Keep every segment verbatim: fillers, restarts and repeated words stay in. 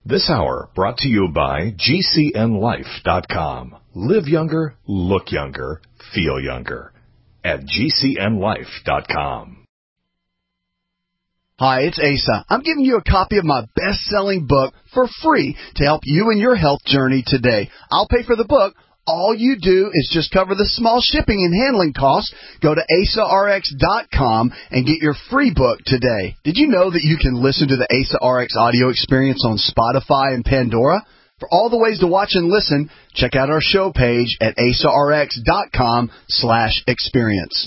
This hour brought to you by G C N life dot com. Live younger, look younger, feel younger at G C N life dot com. Hi, it's Asa. I'm giving you a copy of my best-selling book for free to help you in your health journey today. I'll pay for the book. All you do is just cover the small shipping and handling costs. Go to asa r x dot com and get your free book today. Did you know that you can listen to the Asa R X audio experience on Spotify and Pandora? For all the ways to watch and listen, check out our show page at asa r x dot com slash experience.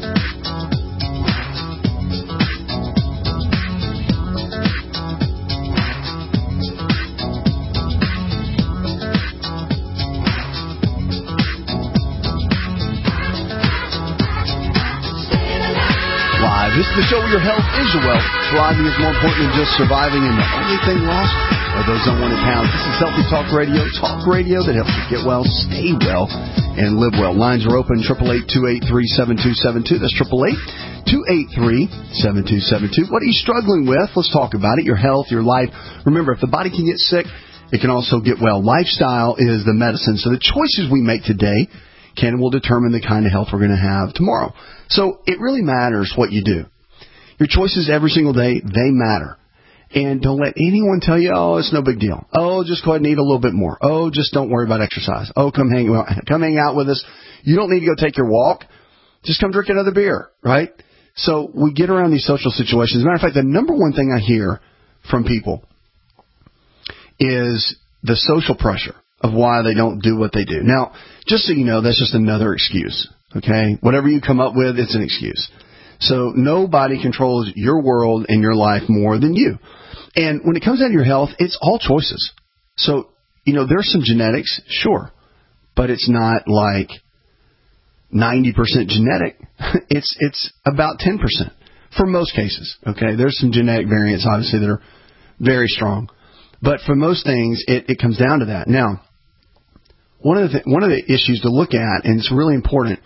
This is the show where your health is your wealth. Thriving is more important than just surviving, and the only thing lost are those unwanted pounds. This is Healthy Talk Radio, talk radio that helps you get well, stay well, and live well. Lines are open, eight eight eight, two eight three, seven two seven two. That's eight eight eight, two eight three, seven two seven two. What are you struggling with? Let's talk about it. Your health, your life. Remember, if the body can get sick, it can also get well. Lifestyle is the medicine. So the choices we make today can and will determine the kind of health we're going to have tomorrow. So it really matters what you do. Your choices every single day, they matter. And don't let anyone tell you, oh, it's no big deal. Oh, just go ahead and eat a little bit more. Oh, just don't worry about exercise. Oh, come hang, come hang out with us. You don't need to go take your walk. Just come drink another beer, right? So we get around these social situations. As a matter of fact, the number one thing I hear from people is the social pressure of why they don't do what they do. Now, just so you know, that's just another excuse, okay? Whatever you come up with, it's an excuse. So nobody controls your world and your life more than you. And when it comes down to your health, it's all choices. So, you know, there's some genetics, sure, but it's not like ninety percent genetic. It's it's about ten percent for most cases, okay? There's some genetic variants, obviously, that are very strong. But for most things, it, it comes down to that. Now, one of the th- one of the issues to look at, and it's really important,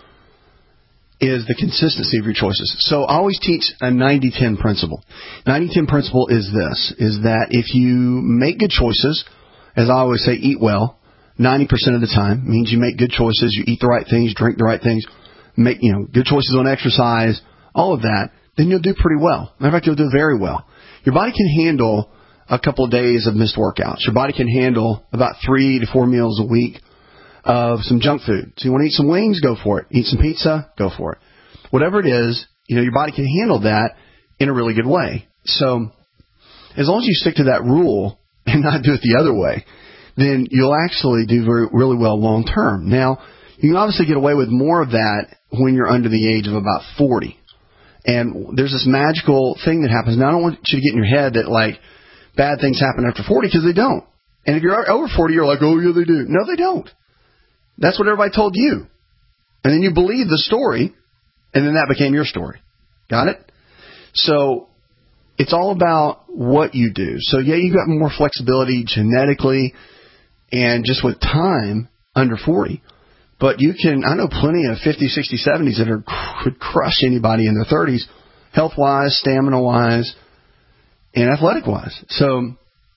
is the consistency of your choices. So I always teach a ninety ten principle. ninety ten principle is this, is that if you make good choices, as I always say, eat well, ninety percent of the time, means you make good choices, you eat the right things, drink the right things, make, you know, good choices on exercise, all of that, then you'll do pretty well. Matter of fact, you'll do very well. Your body can handle a couple of days of missed workouts. Your body can handle about three to four meals a week of some junk food. So you want to eat some wings, go for it. Eat some pizza, go for it. Whatever it is, you know, your body can handle that in a really good way. So as long as you stick to that rule and not do it the other way, then you'll actually do very, really well long term. Now, you can obviously get away with more of that when you're under the age of about forty. And there's this magical thing that happens. Now, I don't want you to get in your head that, like, bad things happen after forty, because they don't. And if you're over forty, you're like, oh, yeah, they do. No, they don't. That's what everybody told you. And then you believed the story, and then that became your story. Got it? So it's all about what you do. So, yeah, you got more flexibility genetically and just with time under forty. But you can, I know plenty of fifties, sixties, seventies that are, could crush anybody in their thirties, health-wise, stamina-wise, and athletic-wise. So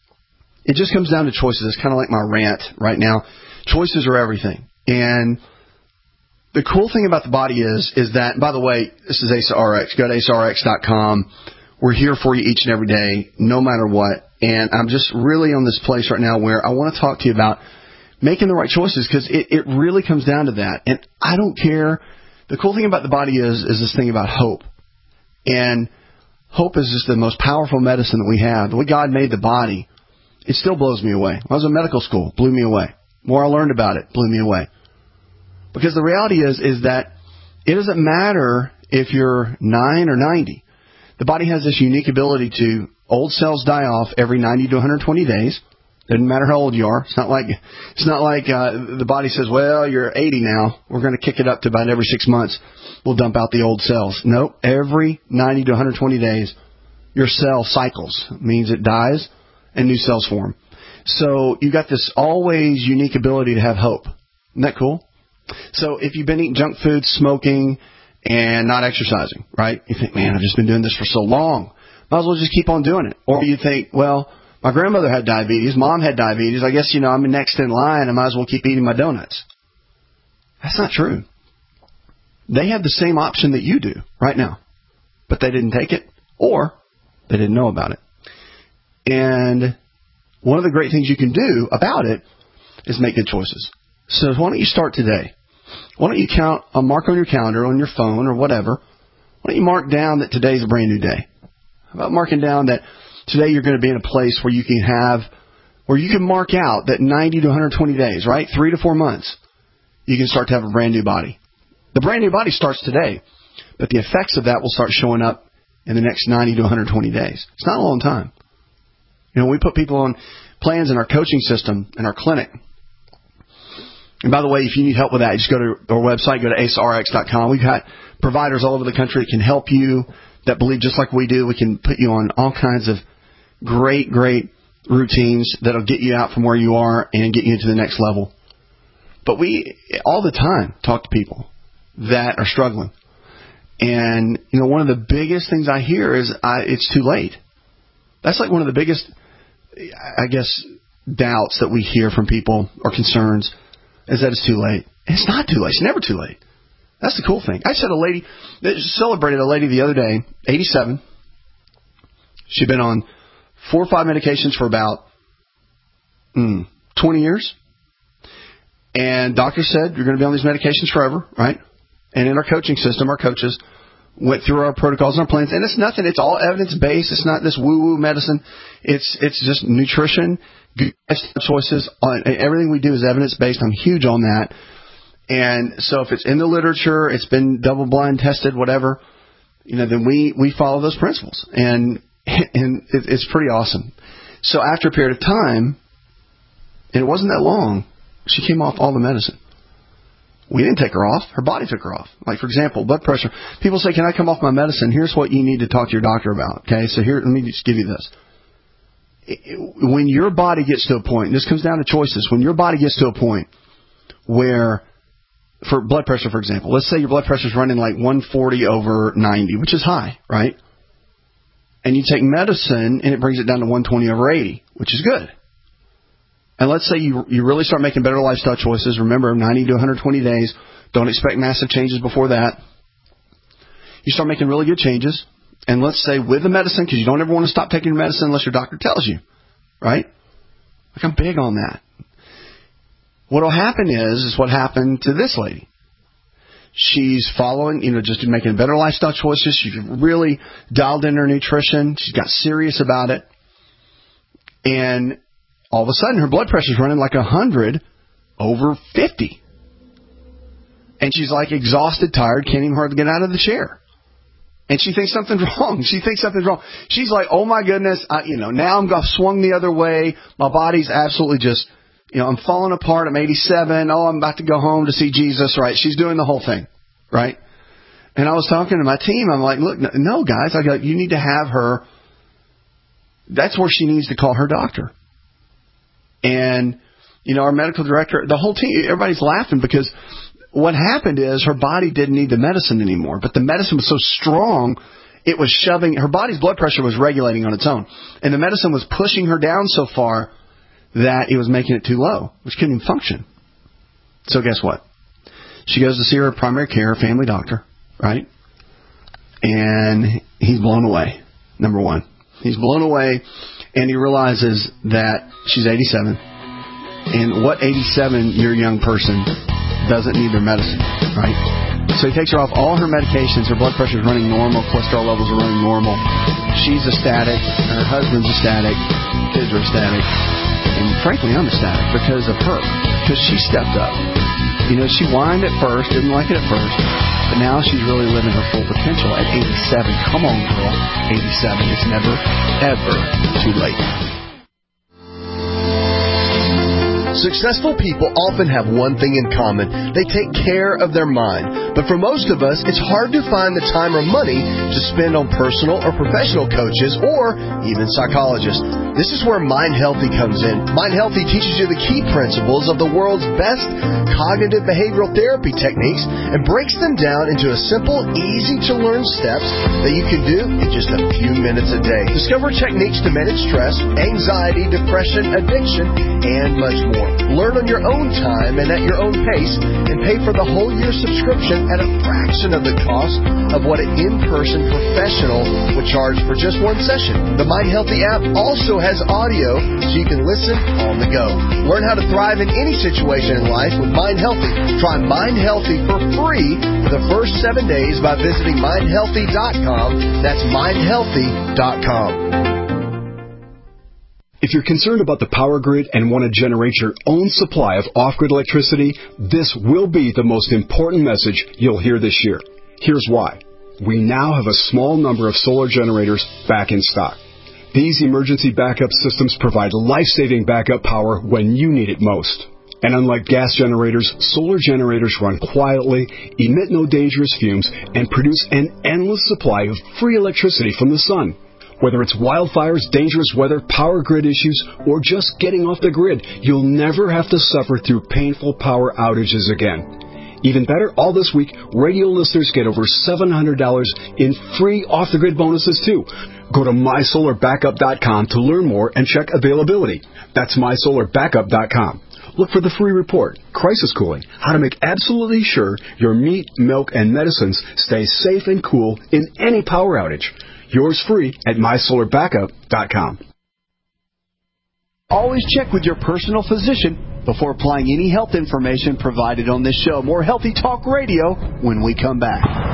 it just comes down to choices. It's kind of like my rant right now. Choices are everything. And the cool thing about the body is, is that, by the way, this is Asa R X. Go to asa r x dot com. We're here for you each and every day, no matter what. And I'm just really on this place right now where I want to talk to you about making the right choices, because it, it really comes down to that. And I don't care. The cool thing about the body is, is this thing about hope. And hope is just the most powerful medicine that we have. The way God made the body, it still blows me away. When I was in medical school, blew me away. The more I learned about it, blew me away. Because the reality is, is that it doesn't matter if you're nine or ninety. The body has this unique ability to, old cells die off every ninety to one hundred twenty days. Doesn't matter how old you are. It's not like, it's not like uh, the body says, well, you're eighty now. We're going to kick it up to about every six months. We'll dump out the old cells. Nope. Every ninety to one hundred twenty days, your cell cycles. It means it dies and new cells form. So you got this always unique ability to have hope. Isn't that cool? So if you've been eating junk food, smoking, and not exercising, right? You think, man, I've just been doing this for so long. Might as well just keep on doing it. Or you think, well, My grandmother had diabetes. Mom had diabetes. I guess, you know, I'm next in line. I might as well keep eating my donuts. That's not true. They had the same option that you do right now, but they didn't take it or they didn't know about it. And one of the great things you can do about it is make good choices. So why don't you start today? Why don't you count a mark on your calendar, on your phone or whatever? Why don't you mark down that today's a brand new day? How about marking down that today you're going to be in a place where you can have, where you can mark out that ninety to one hundred twenty days, right? Three to four months, you can start to have a brand new body. The brand new body starts today, but the effects of that will start showing up in the next ninety to one hundred twenty days. It's not a long time. You know, we put people on plans in our coaching system, in our clinic. And by the way, if you need help with that, just go to our website, go to ace r x dot com. We've got providers all over the country that can help you, that believe just like we do. We can put you on all kinds of great, great routines that'll get you out from where you are and get you into the next level. But we, all the time, talk to people that are struggling. And, you know, one of the biggest things I hear is I, it's too late. That's like one of the biggest, I guess, doubts that we hear from people or concerns is that it's too late. It's not too late. It's never too late. That's the cool thing. I said a lady, celebrated a lady the other day, eighty-seven. She'd been on four or five medications for about mm, twenty years. And doctor said, you're going to be on these medications forever, right? And in our coaching system, our coaches went through our protocols and our plans. And it's nothing. It's all evidence-based. It's not this woo-woo medicine. It's it's just nutrition, good choices. Everything we do is evidence-based. I'm huge on that. And so if it's in the literature, it's been double-blind tested, whatever, you know, then we, we follow those principles. And and it, it's pretty awesome. So after a period of time, and it wasn't that long, she came off all the medicine. We didn't take her off. Her body took her off. Like, for example, blood pressure. People say, can I come off my medicine? Here's what you need to talk to your doctor about. Okay, so here, let me just give you this. When your body gets to a point, and this comes down to choices, when your body gets to a point where, for blood pressure, for example, let's say your blood pressure is running like one forty over ninety, which is high, right? And you take medicine, and it brings it down to one twenty over eighty, which is good. And let's say you you really start making better lifestyle choices. Remember, ninety to one hundred twenty days. Don't expect massive changes before that. You start making really good changes. And let's say with the medicine, because you don't ever want to stop taking your medicine unless your doctor tells you, right? Like, I'm big on that. What will happen is, is what happened to this lady. She's following, you know, just making better lifestyle choices. She's really dialed in her nutrition. She's got serious about it. And all of a sudden, her blood pressure is running like one hundred over fifty. And she's like exhausted, tired, can't even hardly get out of the chair. And she thinks something's wrong. She thinks something's wrong. She's like, oh my goodness, I, you know, now I'm got swung the other way. My body's absolutely just, you know, I'm falling apart. I'm eighty-seven. Oh, I'm about to go home to see Jesus, right? She's doing the whole thing, right? And I was talking to my team. I'm like, look, no, guys, I go, you need to have her. That's where she needs to call her doctor. And, you know, our medical director, the whole team, everybody's laughing because what happened is her body didn't need the medicine anymore. But the medicine was so strong, it was shoving, her body's blood pressure was regulating on its own. And the medicine was pushing her down so far that it was making it too low, which couldn't even function. So guess what? She goes to see her primary care family doctor, right? And he's blown away, number one. He's blown away, and he realizes that she's eighty-seven. And what eighty-seven-year young person doesn't need their medicine, right? So he takes her off all her medications. Her blood pressure is running normal. Cholesterol levels are running normal. She's ecstatic. Her husband's ecstatic. Kids are ecstatic. And frankly, I'm ecstatic because of her. Because she stepped up. You know, she whined at first, didn't like it at first. But now she's really living her full potential at eighty-seven. Come on, girl. eighty-seven. It's never, ever too late. Successful people often have one thing in common. They take care of their mind. But for most of us, it's hard to find the time or money to spend on personal or professional coaches or even psychologists. This is where Mind Healthy comes in. Mind Healthy teaches you the key principles of the world's best cognitive behavioral therapy techniques and breaks them down into a simple, easy-to-learn steps that you can do in just a few minutes a day. Discover techniques to manage stress, anxiety, depression, addiction, and much more. Learn on your own time and at your own pace, and pay for the whole year subscription at a fraction of the cost of what an in-person professional would charge for just one session. The Mind Healthy app also has audio so you can listen on the go. Learn how to thrive in any situation in life with Mind Healthy. Try Mind Healthy for free for the first seven days by visiting mind healthy dot com. That's mind healthy dot com. If you're concerned about the power grid and want to generate your own supply of off-grid electricity, this will be the most important message you'll hear this year. Here's why. We now have a small number of solar generators back in stock. These emergency backup systems provide life-saving backup power when you need it most. And unlike gas generators, solar generators run quietly, emit no dangerous fumes, and produce an endless supply of free electricity from the sun. Whether it's wildfires, dangerous weather, power grid issues, or just getting off the grid, you'll never have to suffer through painful power outages again. Even better, all this week, radio listeners get over seven hundred dollars in free off-the-grid bonuses, too. Go to my solar backup dot com to learn more and check availability. That's my solar backup dot com. Look for the free report, Crisis Cooling, how to make absolutely sure your meat, milk, and medicines stay safe and cool in any power outage. Yours free at my solar backup dot com. Always check with your personal physician before applying any health information provided on this show. More Healthy Talk Radio when we come back.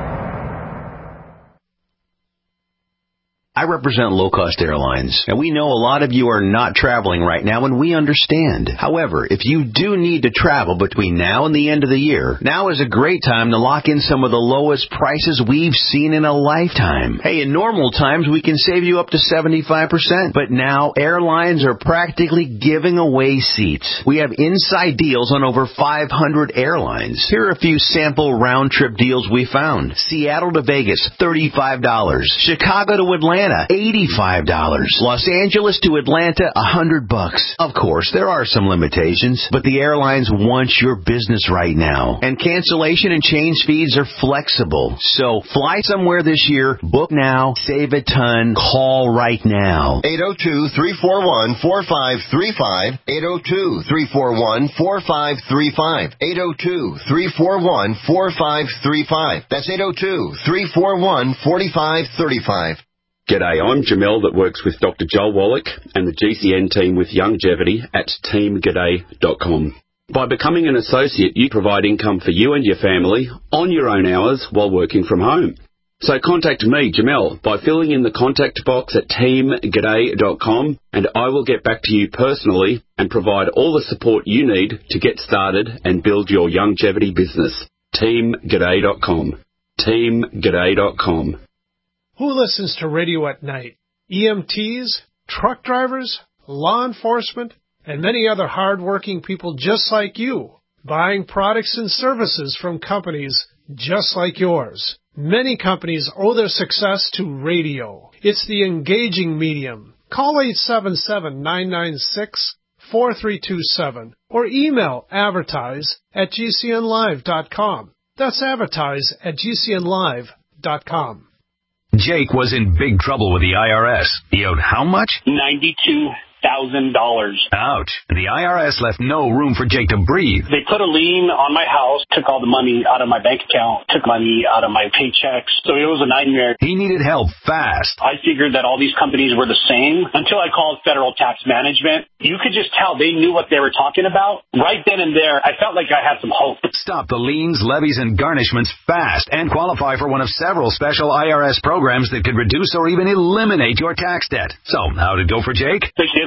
I represent low-cost airlines, and we know a lot of you are not traveling right now, and we understand. However, if you do need to travel between now and the end of the year, now is a great time to lock in some of the lowest prices we've seen in a lifetime. Hey, in normal times, we can save you up to seventy-five percent, but now airlines are practically giving away seats. We have inside deals on over five hundred airlines. Here are a few sample round-trip deals we found. Seattle to Vegas, thirty-five dollars. Chicago to Atlanta, eighty-five dollars. Los Angeles to Atlanta, one hundred bucks. Of course, there are some limitations, but the airlines want your business right now. And cancellation and change fees are flexible. So fly somewhere this year, book now, save a ton, call right now. eight oh two, three four one, four five three five. eight oh two, three four one, four five three five. eight oh two, three four one, four five three five. That's eight oh two, three four one, four five three five. G'day, I'm Jamel that works with Doctor Joel Wallach and the G C N team with Longevity at team g'day dot com. By becoming an associate, you provide income for you and your family on your own hours while working from home. So contact me, Jamel, by filling in the contact box at team g'day dot com, and I will get back to you personally and provide all the support you need to get started and build your longevity business. team g'day dot com. team g'day dot com. Who listens to radio at night? E M Ts, truck drivers, law enforcement, and many other hard-working people just like you, buying products and services from companies just like yours. Many companies owe their success to radio. It's the engaging medium. Call eight seven seven, nine nine six, four three two seven or email advertise at g c n live dot com. That's advertise at g c n live dot com. Jake was in big trouble with the I R S. He owed how much? ninety-two thousand dollars. Ouch. The I R S left no room for Jake to breathe. They put a lien on my house, took all the money out of my bank account, took money out of my paychecks. So it was a nightmare. He needed help fast. I figured that all these companies were the same until I called Federal Tax Management. You could just tell they knew what they were talking about. Right then and there, I felt like I had some hope. Stop the liens, levies, and garnishments fast and qualify for one of several special I R S programs that could reduce or even eliminate your tax debt. So, how'd it go for Jake? They did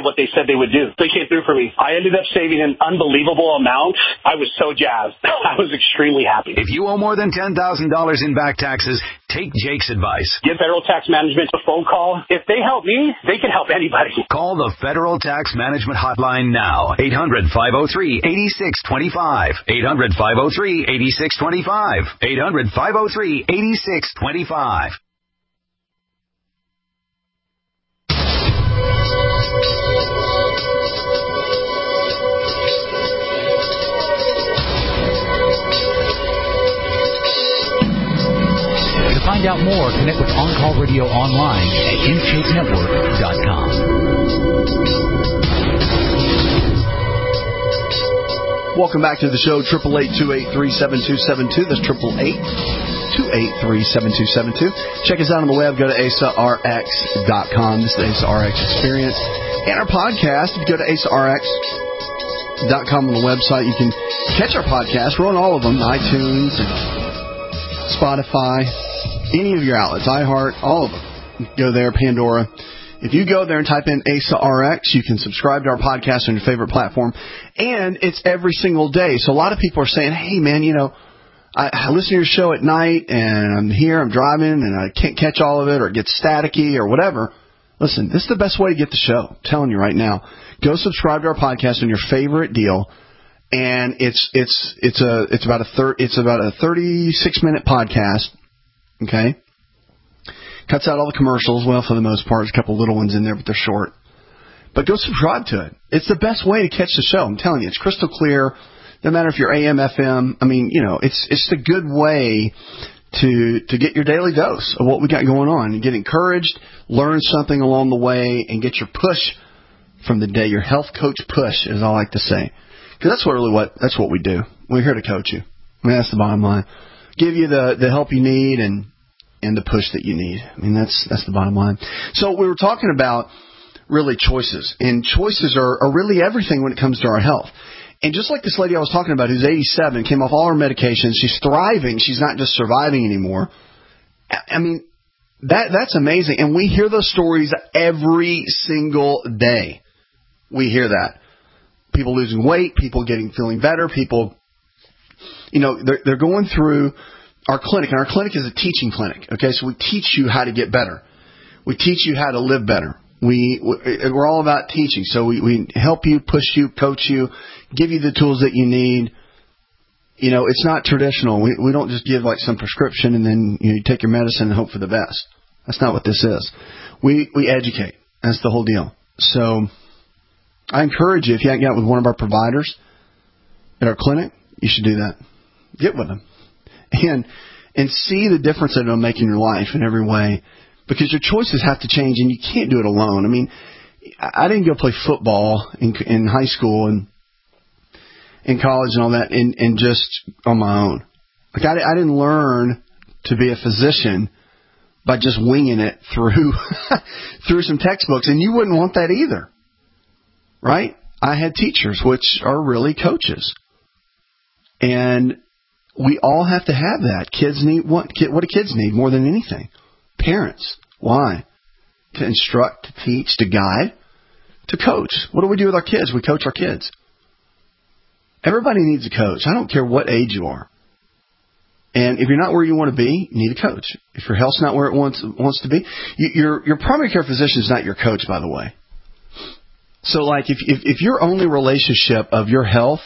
what they said they would do. They came through for me. I ended up saving an unbelievable amount. I was so jazzed. I was extremely happy. If you owe more than ten thousand dollars in back taxes, take Jake's advice. Give Federal Tax Management a phone call. If they help me, they can help anybody. Call the Federal Tax Management Hotline now. eight hundred, five oh three, eight six two five. eight hundred, five oh three, eight six two five. eight hundred, five oh three, eight six two five. To find out more, connect with On Call Radio online at intake network dot com. Welcome back to the show, eight eight eight, two eight three, seven two seven two. That's eight eight eight, two eight three, seven two seven two. Check us out on the web. Go to A S A R X dot com. This is the A S A R X Experience. And our podcast, if you go to A S A R X dot com on the website, you can catch our podcast. We're on all of them, iTunes and Spotify, any of your outlets, iHeart, all of them. You can go there, Pandora. If you go there and type in A S A R X, you can subscribe to our podcast on your favorite platform. And it's every single day. So a lot of people are saying, hey, man, you know, I, I listen to your show at night, and I'm here, I'm driving, and I can't catch all of it, or it gets staticky, or whatever. Listen, this is the best way to get the show. I'm telling you right now. Go subscribe to our podcast on your favorite deal. And it's it's it's a it's about a thir- it's about a thirty-six minute podcast. Okay, cuts out all the commercials. Well, for the most part, there's a couple little ones in there, but they're short. But go subscribe to it. It's the best way to catch the show. I'm telling you, it's crystal clear. No matter if you're A M, F M. I mean, you know, it's it's a good way to to get your daily dose of what we got going on and get encouraged, learn something along the way, and get your push from the day. Your health coach push, as I like to say. Because that's what really what that's what we do. We're here to coach you. I mean, that's the bottom line. Give you the, the help you need and and the push that you need. I mean, that's that's the bottom line. So we were talking about really choices, and choices are, are really everything when it comes to our health. And just like this lady I was talking about, who's eighty-seven, came off all her medications, she's thriving. She's not just surviving anymore. I mean, that that's amazing. And we hear those stories every single day. We hear that. People losing weight, people getting feeling better, people, you know, they're, they're going through our clinic. And our clinic is a teaching clinic, okay? So we teach you how to get better. We teach you how to live better. We, we're all about teaching. So we, we help you, push you, coach you, give you the tools that you need. You know, it's not traditional. We, we don't just give like some prescription and then you know, you take your medicine and hope for the best. That's not what this is. We, we educate. That's the whole deal. So I encourage you, if you haven't got with one of our providers at our clinic, you should do that. Get with them. And and see the difference that it'll make in your life in every way. Because your choices have to change, and you can't do it alone. I mean, I didn't go play football in, in high school and in college and all that and, and just on my own. Like I, I didn't learn to be a physician by just winging it through through some textbooks. And you wouldn't want that either. Right? I had teachers, which are really coaches. And we all have to have that. Kids need what? What do kids need more than anything? Parents. Why? To instruct, to teach, to guide, to coach. What do we do with our kids? We coach our kids. Everybody needs a coach. I don't care what age you are. And if you're not where you want to be, you need a coach. If your health's not where it wants wants to be, you, your your primary care physician is not your coach, by the way. So, like, if, if if your only relationship of your health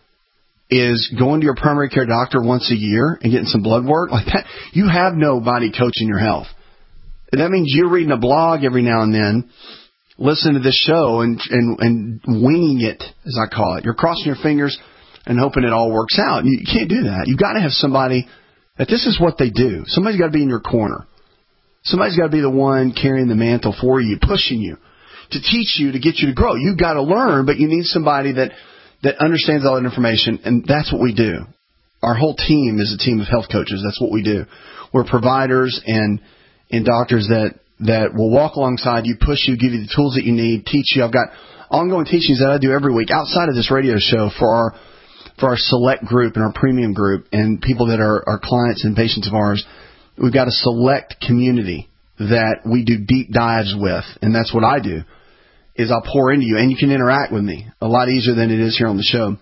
is going to your primary care doctor once a year and getting some blood work, like that, you have nobody coaching your health. And that means you're reading a blog every now and then, listening to this show and, and, and winging it, as I call it. You're crossing your fingers and hoping it all works out. You can't do that. You've got to have somebody that this is what they do. Somebody's got to be in your corner. Somebody's got to be the one carrying the mantle for you, pushing you, to teach you, to get you to grow. You've got to learn, but you need somebody that, that understands all that information, and that's what we do. Our whole team is a team of health coaches. That's what we do. We're providers and and doctors that, that will walk alongside you, push you, give you the tools that you need, teach you. I've got ongoing teachings that I do every week outside of this radio show for our for our select group and our premium group and people that are, are clients and patients of ours. We've got a select community that we do deep dives with, and that's what I do. is I'll pour into you, and you can interact with me a lot easier than it is here on the show.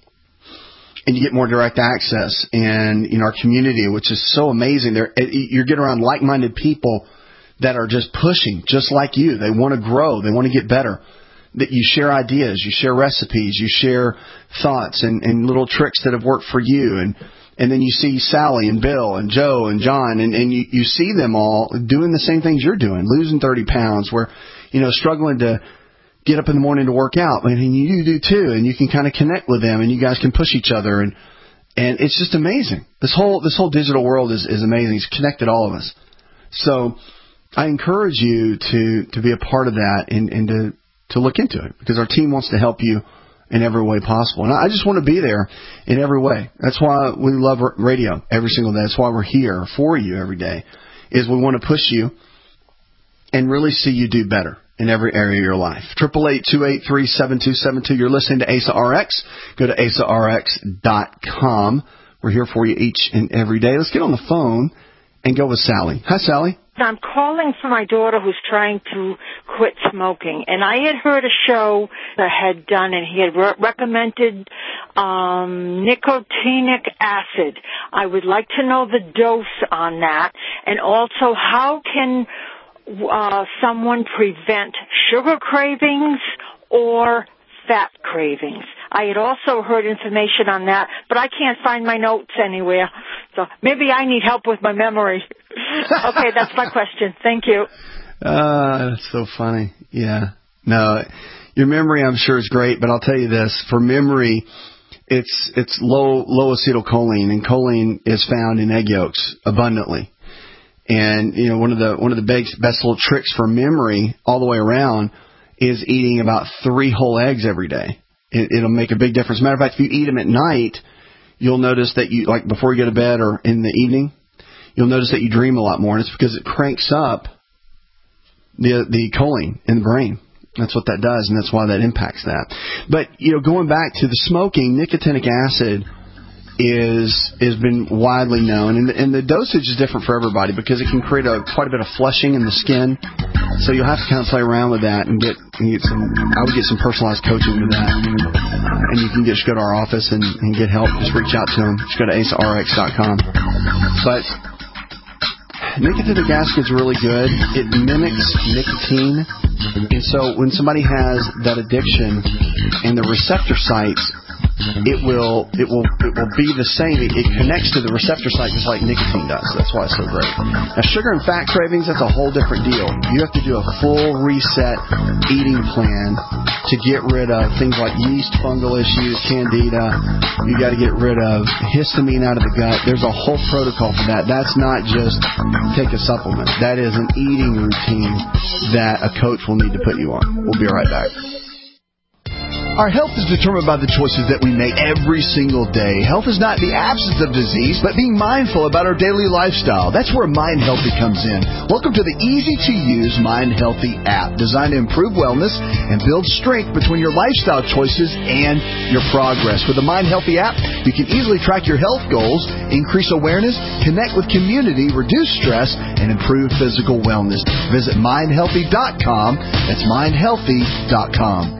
And you get more direct access, and in our community, which is so amazing. There, you get around like-minded people that are just pushing, just like you. They want to grow. They want to get better. That you share ideas, you share recipes, you share thoughts and, and little tricks that have worked for you. And, and then you see Sally and Bill and Joe and John, and, and you, you see them all doing the same things you're doing, losing thirty pounds, where, you know, struggling to get up in the morning to work out, and you do too, and you can kind of connect with them, and you guys can push each other, and and it's just amazing. This whole this whole digital world is, is amazing. It's connected all of us. So I encourage you to, to be a part of that and, and to, to look into it, because our team wants to help you in every way possible. And I just want to be there in every way. That's why we love radio every single day. That's why we're here for you every day, is we want to push you and really see you do better in every area of your life. eight eight eight, two eight three, seven two seven two. You're listening to A S A R X. Go to A S A R X dot com. We're here for you each and every day. Let's get on the phone and go with Sally. Hi, Sally. I'm calling for my daughter who's trying to quit smoking. And I had heard a show that had done, and he had re- recommended um, nicotinic acid. I would like to know the dose on that. And also, how can uh, someone prevent sugar cravings or fat cravings? I had also heard information on that, but I can't find my notes anywhere. So maybe I need help with my memory. Okay, that's my question. Thank you. Uh, that's so funny. Yeah. No, your memory, I'm sure, is great, but I'll tell you this. For memory, it's it's low low acetylcholine, and choline is found in egg yolks abundantly. And, you know, one of the one of the best, best little tricks for memory all the way around is eating about three whole eggs every day. It, it'll make a big difference. Matter of fact, if you eat them at night, you'll notice that you, like before you go to bed or in the evening, you'll notice that you dream a lot more. And it's because it cranks up the the choline in the brain. That's what that does, and that's why that impacts that. But, you know, going back to the smoking, nicotinic acid is has been widely known, and, and the dosage is different for everybody because it can create a quite a bit of flushing in the skin. So you'll have to kind of play around with that and get, and get some. I would get some personalized coaching with that, and you can just go to our office and, and get help. Just reach out to them. Just go to A S A R X dot com. But nicotinic acid is really good. It mimics nicotine, and so when somebody has that addiction and the receptor sites, it will it will it will be the same. It, it connects to the receptor site just like nicotine does. That's why it's so great. Now, sugar and fat cravings, that's a whole different deal. You have to do a full reset eating plan to get rid of things like yeast, fungal issues, candida. You got to get rid of histamine out of the gut. There's a whole protocol for that. That's not just take a supplement. That is an eating routine that a coach will need to put you on. We'll be right back. Our health is determined by the choices that we make every single day. Health is not the absence of disease, but being mindful about our daily lifestyle. That's where Mind Healthy comes in. Welcome to the easy-to-use Mind Healthy app, designed to improve wellness and build strength between your lifestyle choices and your progress. With the Mind Healthy app, you can easily track your health goals, increase awareness, connect with community, reduce stress, and improve physical wellness. Visit mind healthy dot com. That's mind healthy dot com.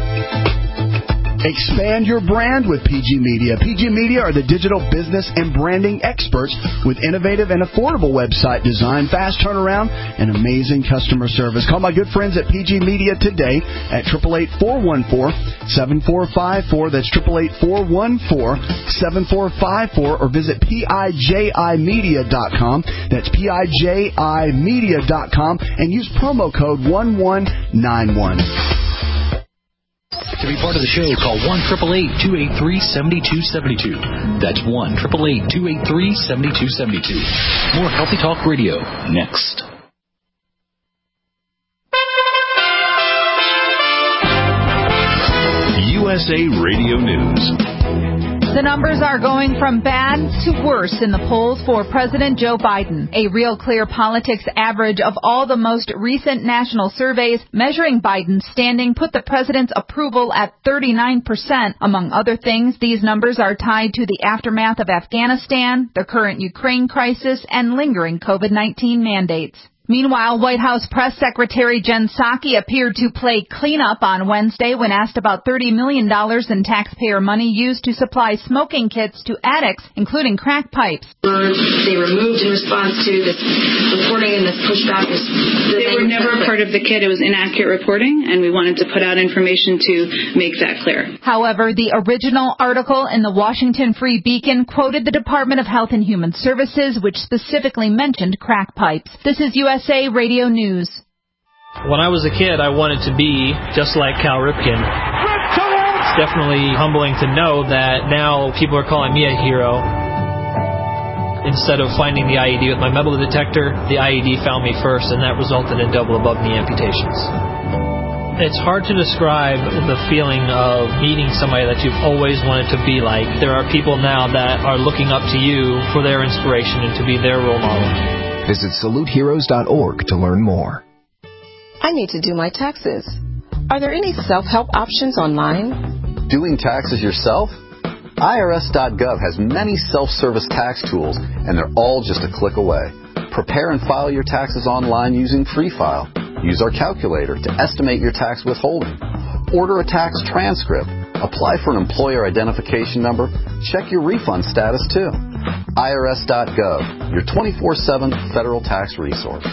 Expand your brand with P G Media. P G Media are the digital business and branding experts with innovative and affordable website design, fast turnaround, and amazing customer service. Call my good friends at P G Media today at eight eight eight, four one four, seven four five four. That's eight eight eight, four one four, seven four five four, or visit P I J I media dot com. That's P I J I media dot com and use promo code one one nine one. To be part of the show, call one eight eight eight, two eight three, seven two seven two. That's one eight eight eight, two eight three, seven two seven two. More Healthy Talk Radio next. U S A Radio News. The numbers are going from bad to worse in the polls for President Joe Biden. A Real Clear Politics average of all the most recent national surveys measuring Biden's standing put the president's approval at thirty-nine percent. Among other things, these numbers are tied to the aftermath of Afghanistan, the current Ukraine crisis, and lingering COVID nineteen mandates. Meanwhile, White House Press Secretary Jen Psaki appeared to play cleanup on Wednesday when asked about thirty million dollars in taxpayer money used to supply smoking kits to addicts, including crack pipes. They were moved in response to this reporting and this pushback. They were never part of the kit. It was inaccurate reporting, and we wanted to put out information to make that clear. However, the original article in the Washington Free Beacon quoted the Department of Health and Human Services, which specifically mentioned crack pipes. This is U S A Radio News. When I was a kid, I wanted to be just like Cal Ripken. It's definitely humbling to know that now people are calling me a hero. Instead of finding the I E D with my metal detector, the I E D found me first, and that resulted in double above-knee amputations. It's hard to describe the feeling of meeting somebody that you've always wanted to be like. There are people now that are looking up to you for their inspiration and to be their role model. Visit salute heroes dot org to learn more. I need to do my taxes. Are there any self-help options online? Doing taxes yourself? I R S dot gov has many self-service tax tools, and they're all just a click away. Prepare and file your taxes online using Free File. Use our calculator to estimate your tax withholding. Order a tax transcript. Apply for an employer identification number. Check your refund status, too. I R S dot gov, your twenty-four seven federal tax resource.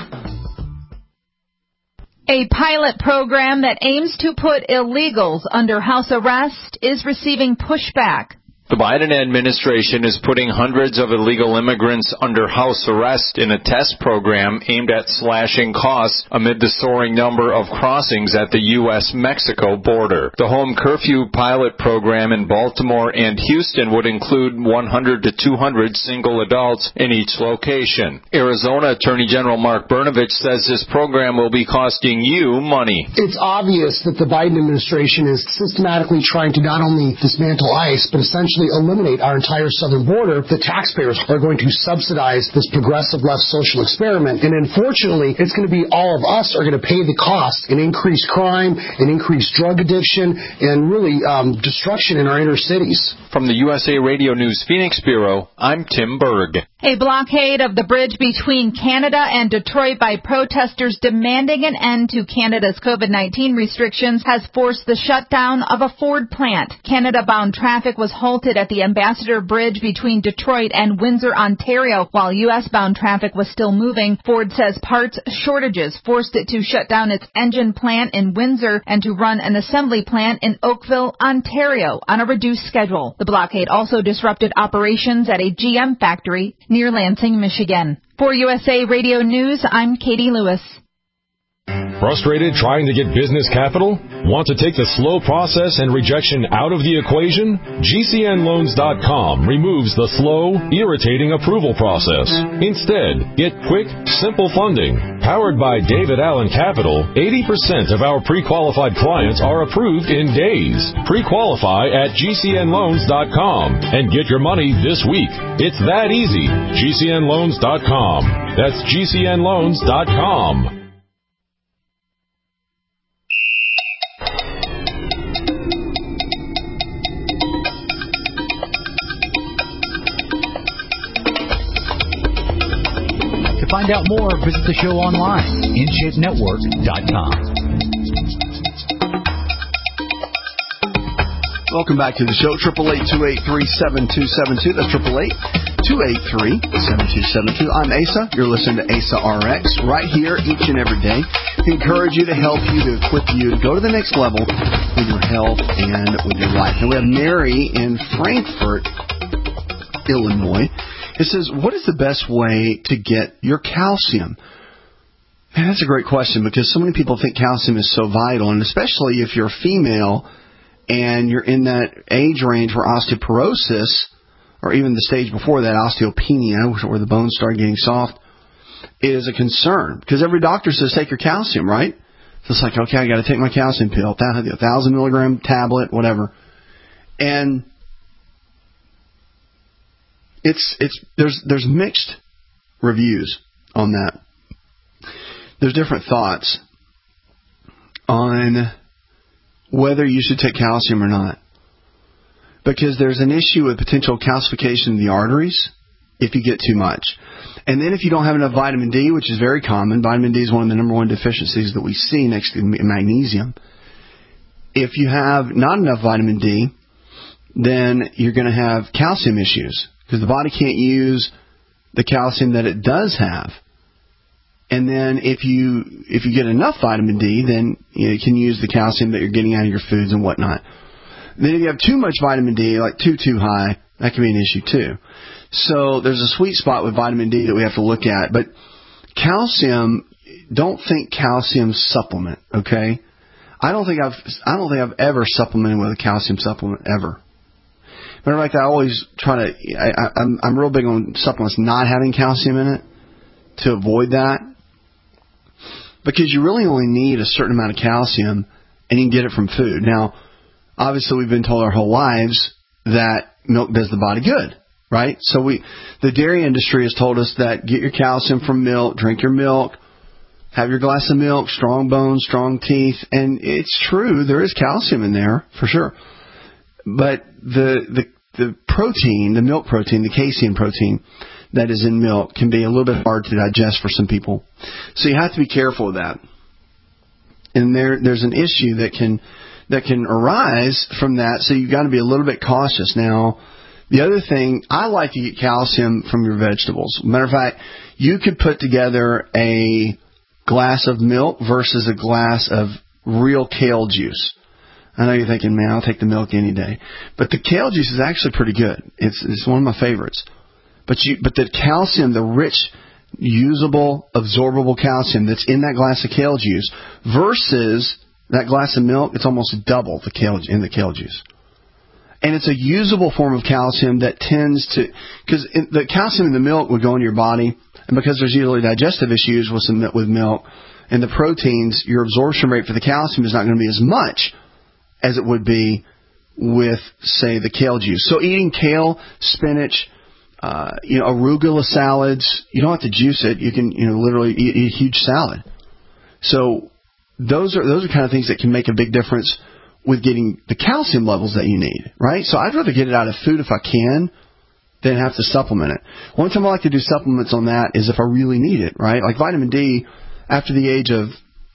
A pilot program that aims to put illegals under house arrest is receiving pushback. The Biden administration is putting hundreds of illegal immigrants under house arrest in a test program aimed at slashing costs amid the soaring number of crossings at the U S Mexico border. The home curfew pilot program in Baltimore and Houston would include one hundred to two hundred single adults in each location. Arizona Attorney General Mark Brnovich says this program will be costing you money. It's obvious that the Biden administration is systematically trying to not only dismantle ICE, but essentially eliminate our entire southern border. The taxpayers are going to subsidize this progressive left social experiment, and unfortunately it's going to be all of us are going to pay the cost in increased crime and increased drug addiction and really um, destruction in our inner cities. From the U S A Radio News Phoenix Bureau, I'm Tim Berg. A blockade of the bridge between Canada and Detroit by protesters demanding an end to Canada's COVID nineteen restrictions has forced the shutdown of a Ford plant. Canada-bound traffic was halted at the Ambassador Bridge between Detroit and Windsor, Ontario, while U S-bound traffic was still moving. Ford says parts shortages forced it to shut down its engine plant in Windsor and to run an assembly plant in Oakville, Ontario, on a reduced schedule. The blockade also disrupted operations at a G M factory near Lansing, Michigan. For U S A Radio News, I'm Katie Lewis. Frustrated trying to get business capital? Want to take the slow process and rejection out of the equation? G C N loans dot com removes the slow, irritating approval process. Instead, get quick, simple funding. Powered by David Allen Capital, eighty percent of our pre-qualified clients are approved in days. Pre-qualify at G C N loans dot com and get your money this week. It's that easy. G C N loans dot com. That's G C N loans dot com. To find out more, visit the show online, in shape network dot com. Welcome back to the show. Triple eight two eight three seven two seven two. That's triple eight two eight three seven two seven two. I'm Asa. You're listening to Asa R X right here each and every day. To encourage you, to help you, to equip you to go to the next level with your health and with your life. And we have Mary in Frankfort, Illinois. It says, what is the best way to get your calcium? Man, that's a great question, because so many people think calcium is so vital, and especially if you're female and you're in that age range where osteoporosis, or even the stage before that, osteopenia, where the bones start getting soft, is a concern. Because every doctor says take your calcium, right? So it's like, okay, I got to take my calcium pill, a thousand milligram tablet, whatever. And It's it's there's there's mixed reviews on that. There's different thoughts on whether you should take calcium or not, because there's an issue with potential calcification of the arteries if you get too much. And then if you don't have enough vitamin D, which is very common, vitamin D is one of the number one deficiencies that we see next to magnesium. If you have not enough vitamin D, then you're going to have calcium issues because the body can't use the calcium that it does have. And then if you if you get enough vitamin D, then you can use the calcium that you're getting out of your foods and whatnot. Then if you have too much vitamin D, like too, too high, that can be an issue too. So there's a sweet spot with vitamin D that we have to look at. But calcium, don't think calcium supplement, okay? I don't think I've I don't think I've ever supplemented with a calcium supplement ever. Matter of fact, I always try to. I, I, I'm I'm real big on supplements not having calcium in it to avoid that, because you really only need a certain amount of calcium, and you can get it from food. Now, obviously, we've been told our whole lives that milk does the body good, right? So we, the dairy industry has told us that get your calcium from milk, drink your milk. Have your glass of milk, strong bones, strong teeth. And it's true, there is calcium in there, for sure. But the the the protein, the milk protein, the casein protein that is in milk can be a little bit hard to digest for some people. So you have to be careful of that. And there there's an issue that can that can arise from that, so you've got to be a little bit cautious. Now, the other thing, I like to get calcium from your vegetables. Matter of fact, you could put together a glass of milk versus a glass of real kale juice. I know you're thinking, man, I'll take the milk any day. But the kale juice is actually pretty good. It's it's one of my favorites. But you, but the calcium, the rich, usable, absorbable calcium that's in that glass of kale juice versus that glass of milk, it's almost double the kale in the kale juice. And it's a usable form of calcium that tends to, because the calcium in the milk would go into your body, and because there's usually digestive issues with some with milk and the proteins, your absorption rate for the calcium is not going to be as much as it would be with, say, the kale juice. So eating kale, spinach, uh, you know, arugula salads, you don't have to juice it. You can, you know, literally eat, eat a huge salad. So those are those are kind of things that can make a big difference with getting the calcium levels that you need, right? So I'd rather get it out of food if I can than have to supplement it. One time I like to do supplements on that is if I really need it, right? Like vitamin D, after the age of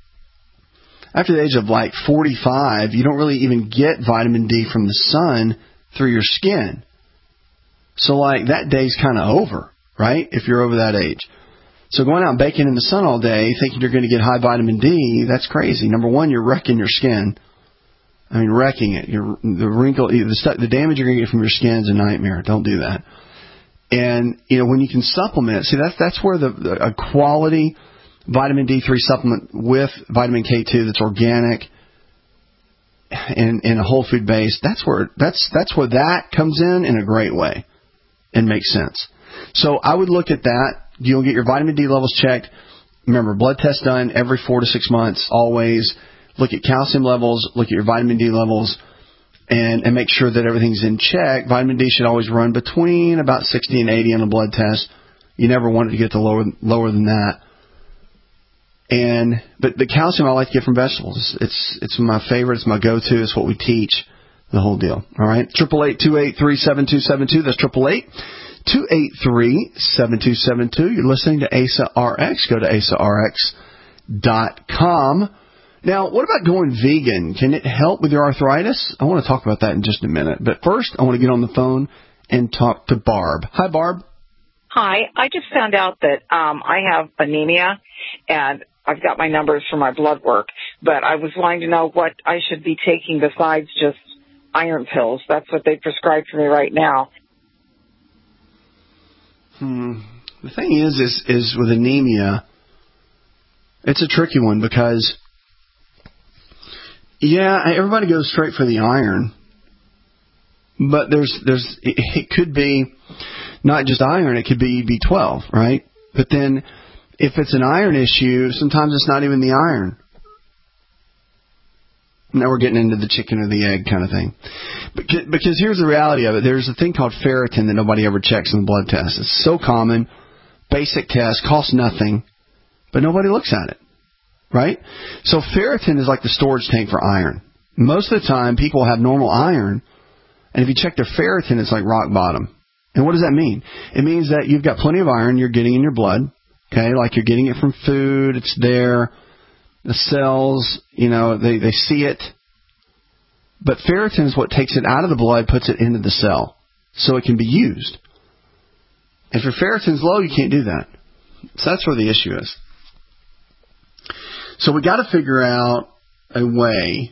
after the age of like forty-five, you don't really even get vitamin D from the sun through your skin. So like that day's kind of over, right? If you're over that age. So going out and baking in the sun all day thinking you're going to get high vitamin D, that's crazy. Number one, you're wrecking your skin. I mean, wrecking it. You're, the wrinkle, the, stuff, the damage you're going to get from your skin is a nightmare. Don't do that. And, you know, when you can supplement, see, that's, that's where the, the a quality vitamin D three supplement with vitamin K two that's organic and, and a whole food base, that's where, that's, that's where that comes in in a great way and makes sense. So I would look at that. You'll get your vitamin D levels checked. Remember, blood test done every four to six months, always. Look at calcium levels, look at your vitamin D levels, and, and make sure that everything's in check. Vitamin D should always run between about sixty and eighty on a blood test. You never want it to get to lower lower than that. And but the calcium I like to get from vegetables. It's it's my favorite. It's my go-to. It's what we teach. The whole deal. All right. Triple eight two eight three seven two seven two. That's triple eight two eight three seven two seven two. You're listening to A S A R X. Go to A S A R X dot com. Now, what about going vegan? Can it help with your arthritis? I want to talk about that in just a minute. But first, I want to get on the phone and talk to Barb. Hi, Barb. Hi. I just found out that um, I have anemia, and I've got my numbers for my blood work. But I was wanting to know what I should be taking besides just iron pills. That's what they prescribe for me right now. Hmm. The thing is, is, is with anemia, it's a tricky one because... Yeah, everybody goes straight for the iron, but there's there's it could be not just iron, it could be B twelve, right? But then if it's an iron issue, sometimes it's not even the iron. Now we're getting into the chicken or the egg kind of thing. Because, because here's the reality of it. There's a thing called ferritin that nobody ever checks in the blood test. It's so common, basic test, costs nothing, but nobody looks at it. Right? So ferritin is like the storage tank for iron. Most of the time, people have normal iron, and if you check their ferritin, it's like rock bottom. And what does that mean? It means that you've got plenty of iron you're getting in your blood, okay, like you're getting it from food, it's there, the cells, you know, they, they see it. But ferritin is what takes it out of the blood, puts it into the cell, so it can be used. If your ferritin's low, you can't do that. So that's where the issue is. So we got to figure out a way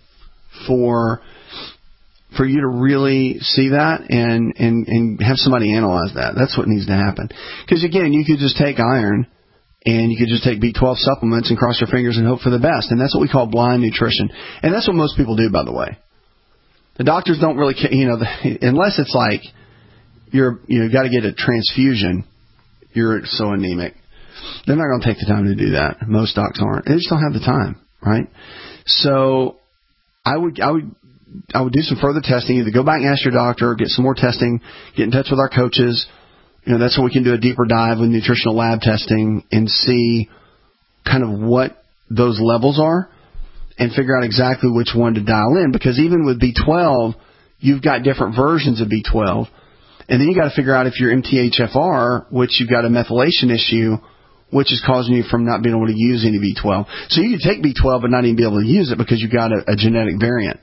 for for you to really see that and, and, and have somebody analyze that. That's what needs to happen. Because, again, you could just take iron and you could just take B twelve supplements and cross your fingers and hope for the best. And that's what we call blind nutrition. And that's what most people do, by the way. The doctors don't really care, you know, the, unless it's like you're, you got to get a transfusion, you're so anemic. They're not going to take the time to do that. Most docs aren't. They just don't have the time, right? So I would, I would, I would do some further testing. Either go back and ask your doctor, get some more testing, get in touch with our coaches. You know, that's where we can do a deeper dive with nutritional lab testing and see kind of what those levels are and figure out exactly which one to dial in. Because even with B twelve, you've got different versions of B twelve. And then you got to figure out if you're M T H F R, which you've got a methylation issue, which is causing you from not being able to use any B twelve. So you can take B twelve but not even be able to use it because you've got a, a genetic variant.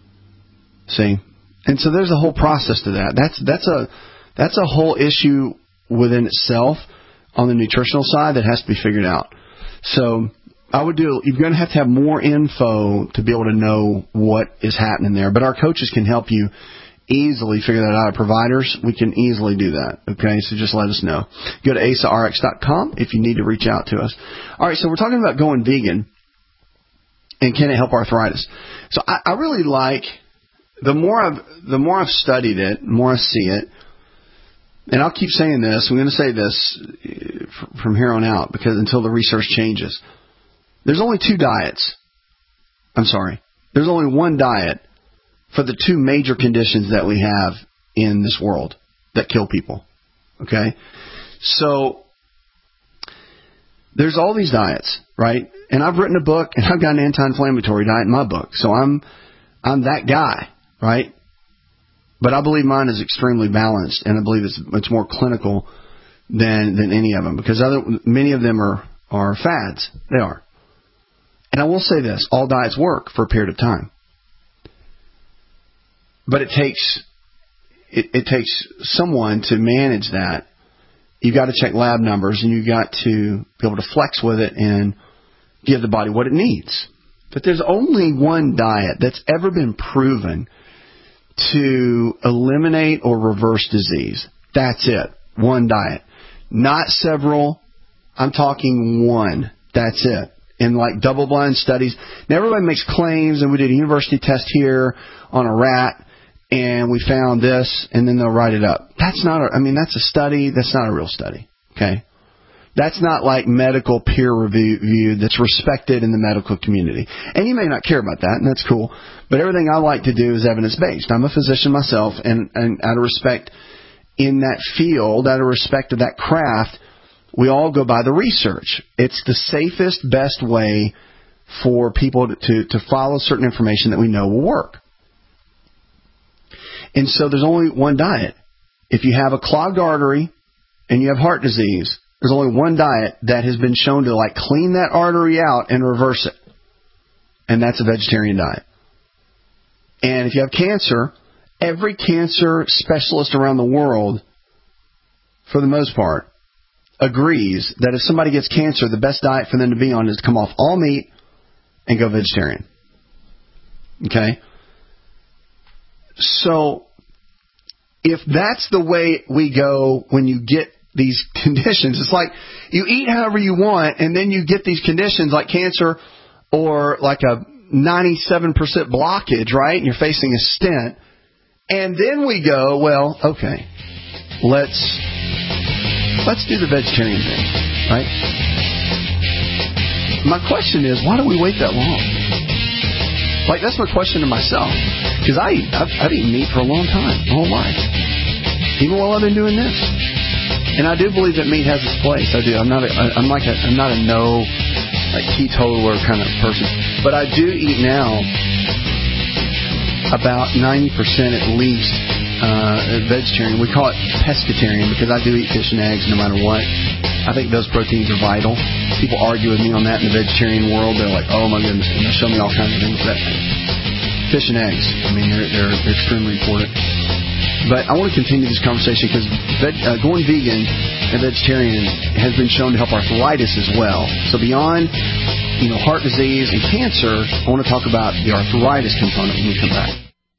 See? And so there's a whole process to that. That's that's a that's a whole issue within itself on the nutritional side that has to be figured out. So I would do, you're going to have to have more info to be able to know what is happening there. But our coaches can help you easily figure that out. Our providers, we can easily do that. Okay, so just let us know. Go to asa r x dot com if you need to reach out to us. All right, so we're talking about going vegan and can it help arthritis. So I, I really like, the more I've the more I've studied it, the more I see it, and I'll keep saying this, I'm going to say this from here on out because until the research changes. There's only two diets. I'm sorry. There's only one diet for the two major conditions that we have in this world that kill people. Okay? So there's all these diets, right? And I've written a book, and I've got an anti-inflammatory diet in my book. So I'm I'm that guy, right? But I believe mine is extremely balanced, and I believe it's much more clinical than than any of them because other many of them are, are fads. They are. And I will say this, all diets work for a period of time. But it takes it, it takes someone to manage that. You've got to check lab numbers, and you've got to be able to flex with it and give the body what it needs. But there's only one diet that's ever been proven to eliminate or reverse disease. That's it. One diet. Not several. I'm talking one. That's it. In like double-blind studies. Now, everybody makes claims, and we did a university test here on a rat, and we found this, and then they'll write it up. That's not, a, I mean, that's a study. That's not a real study, okay? That's not like medical peer review that's respected in the medical community. And you may not care about that, and that's cool, but everything I like to do is evidence-based. I'm a physician myself, and, and out of respect in that field, out of respect of that craft, we all go by the research. It's the safest, best way for people to, to, to follow certain information that we know will work. And so there's only one diet. If you have a clogged artery and you have heart disease, there's only one diet that has been shown to like clean that artery out and reverse it. And that's a vegetarian diet. And if you have cancer, every cancer specialist around the world, for the most part, agrees that if somebody gets cancer, the best diet for them to be on is to come off all meat and go vegetarian. Okay? So, if that's the way we go when you get these conditions, it's like you eat however you want and then you get these conditions like cancer or like a ninety-seven percent blockage, right? And you're facing a stent. And then we go, well, okay, let's... Let's do the vegetarian thing, right? My question is, why do we wait that long? Like, that's my question to myself. Because I eat, I've, I've eaten meat for a long time, my whole life. Even while I've been doing this. And I do believe that meat has its place. I do. I'm not a, I'm like a, I'm not a no, like, teetotaler kind of person. But I do eat now about ninety percent at least uh, vegetarian. We call it pescatarian because I do eat fish and eggs no matter what. I think those proteins are vital. People argue with me on that in the vegetarian world. They're like, oh my goodness, and they show me all kinds of things. That fish and eggs, I mean, they're, they're, they're extremely important. But I want to continue this conversation because veg, uh, going vegan and vegetarian has been shown to help arthritis as well. So beyond, you know, heart disease and cancer, I want to talk about the arthritis component when we come back.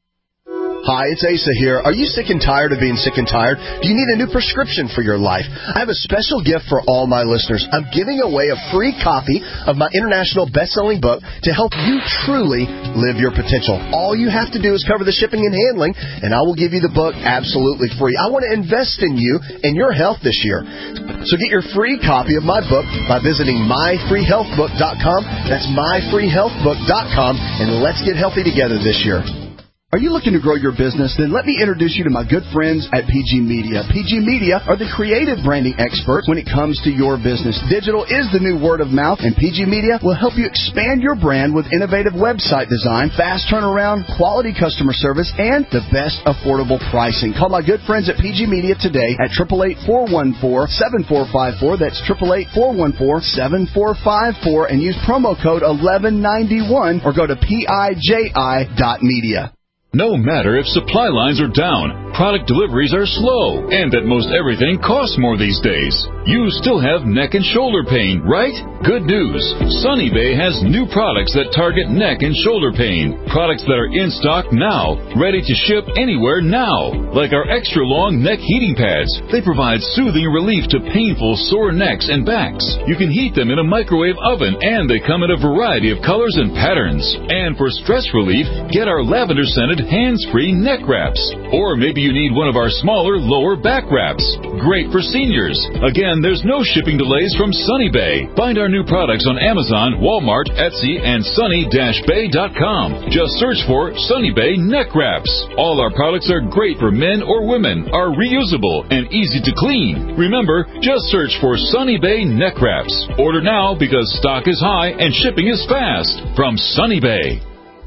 Hi, it's Asa here. Are you sick and tired of being sick and tired? Do you need a new prescription for your life? I have a special gift for all my listeners. I'm giving away a free copy of my international best-selling book to help you truly live your potential. All you have to do is cover the shipping and handling, and I will give you the book absolutely free. I want to invest in you and your health this year. So get your free copy of my book by visiting my free health book dot com. That's my free health book dot com, and let's get healthy together this year. Are you looking to grow your business? Then let me introduce you to my good friends at P G Media. P G Media are the creative branding experts when it comes to your business. Digital is the new word of mouth, and P G Media will help you expand your brand with innovative website design, fast turnaround, quality customer service, and the best affordable pricing. Call my good friends at P G Media today at eight eight eight, four one four, seven four five four. That's eight eight eight, four one four, seven four five four, and use promo code eleven ninety-one or go to P I J I dot media. No matter if supply lines are down, product deliveries are slow, and that most everything costs more these days, you still have neck and shoulder pain, right? Good news. Sunny Bay has new products that target neck and shoulder pain. Products that are in stock now, ready to ship anywhere now. Like our extra long neck heating pads. They provide soothing relief to painful sore necks and backs. You can heat them in a microwave oven, and they come in a variety of colors and patterns. And for stress relief, get our lavender scented hands-free neck wraps. Or maybe you need one of our smaller lower back wraps. Great for seniors. Again, there's no shipping delays from Sunny Bay. Find our new products on Amazon, Walmart, Etsy, and sunny dash bay dot com. Just search for Sunny Bay neck wraps. All our products are great for men or women, are reusable, and easy to clean. Remember, just search for Sunny Bay neck wraps. Order now because stock is high and shipping is fast. From Sunny Bay.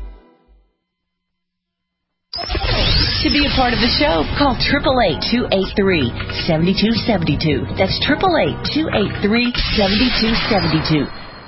To be a part of the show, call eight eight eight, two eight three, seven two seven two. That's eight eight eight, two eight three, seven two seven two.